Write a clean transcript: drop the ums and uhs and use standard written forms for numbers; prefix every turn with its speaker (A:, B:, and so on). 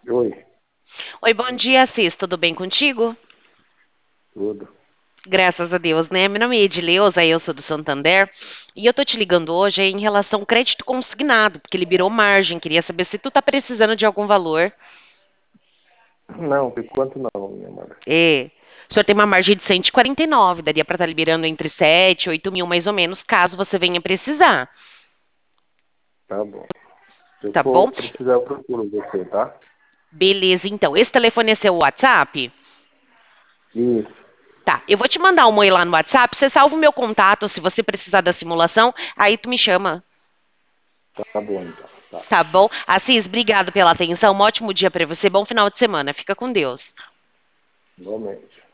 A: Oi,
B: Oi, bom dia, Assis. Tudo bem contigo?
A: tudo.
B: Graças a Deus, né? Meu nome é Edileuza, eu sou do Santander. E eu tô te ligando hoje em relação ao crédito consignado, porque liberou margem. Queria saber se tu tá precisando de algum valor.
A: Não, por enquanto não, minha amada.
B: É. O senhor tem uma margem de 149, daria para estar liberando entre 7 e 8 mil mais ou menos, caso você venha precisar.
A: Tá bom. Se eu
B: Tá bom?
A: for precisar, eu procuro você, tá?
B: Beleza, então. Esse telefone é seu WhatsApp?
A: Isso.
B: Tá, eu vou te mandar um oi lá no WhatsApp, você salva o meu contato, se você precisar da simulação, aí tu me chama.
A: Tá bom, então. Tá.
B: Tá bom? Assis, obrigado pela atenção. Um ótimo dia para você. Bom final de semana. Fica com Deus.
A: Igualmente.